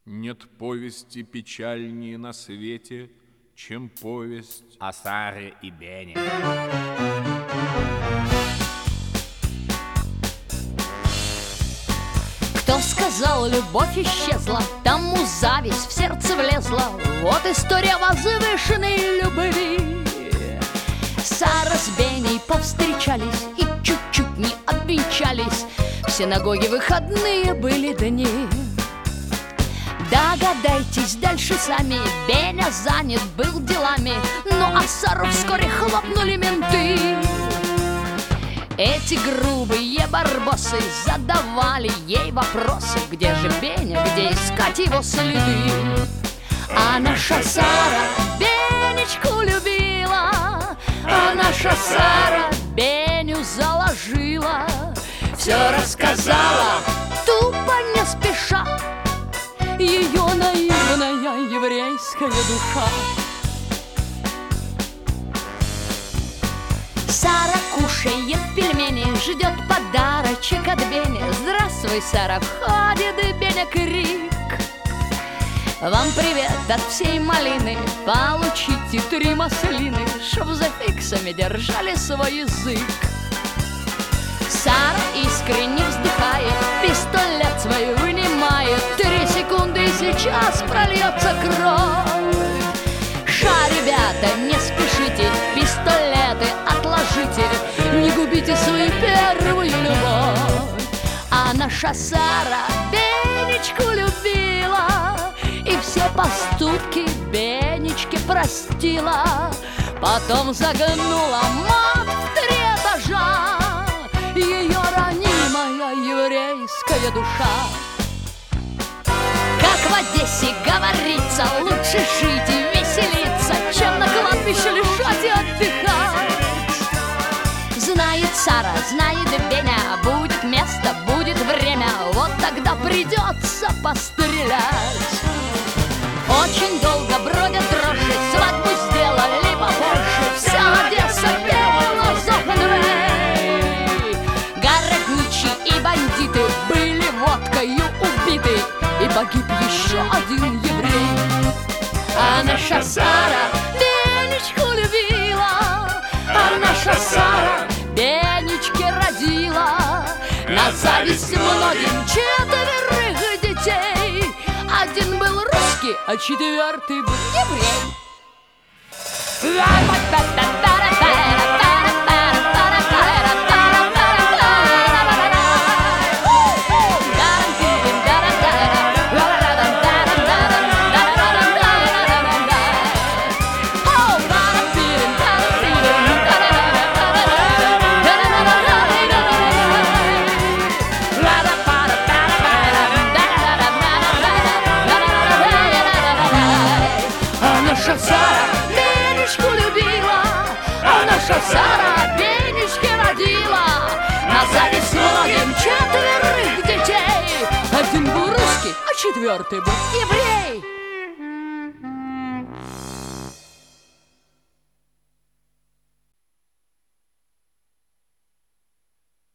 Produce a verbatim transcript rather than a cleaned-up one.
Нет повести печальнее на свете, чем повесть о Саре и Бене. Кто сказал, любовь исчезла, тому зависть в сердце влезла. Вот история возвышенной любви. Сара с Беней повстречались и чуть-чуть не обвенчались. В синагоге выходные были дни. Догадайтесь дальше сами, Беня занят был делами, ну а Сару вскоре хлопнули менты. Эти грубые барбосы задавали ей вопросы: где же Беня, где искать его следы? А наша Сара Бенечку любила, а наша Сара Беню заложила. Все рассказала, тупо не спеша, ее наивная еврейская душа. Сара кушает пельмени, ждет подарочек от Бени. Здравствуй, Сара, входит Беня, крик: вам привет от всей малины, получите три маслины, чтоб за фиксами держали свой язык. Сара искренне вздыхает, пистолет свой вынимает. Три секунды, и сейчас прольется кровь. Ша, ребята, не спешите, пистолеты отложите, не губите свою первую любовь. А наша Сара Бенечку любила и все поступки Бенечке простила. Потом загнула мать в три этажа, ее ранимая еврейская душа. Как в Одессе говорится, лучше жить и веселиться, чем на кладбище лежать и отдыхать. Знает Сара, знает Беня, будет место, будет время, вот тогда придется пострелять. Очень долго бродят дрожжи, свадьбу сделали попозже, вся Одесса пела Зоханвей. Городничие и бандиты были водкою убиты, и погиб еще один еврей. А наша Сара Бенечку любила, а наша Сара Бенечке родила. На зависть многим четверых детей. Один был русский, а четвертый был еврей. Наша Сара Бенечку любила, а наша Сара Бенечке родила. На зависть многим четверых детей. Один был русский, а четвертый был еврей.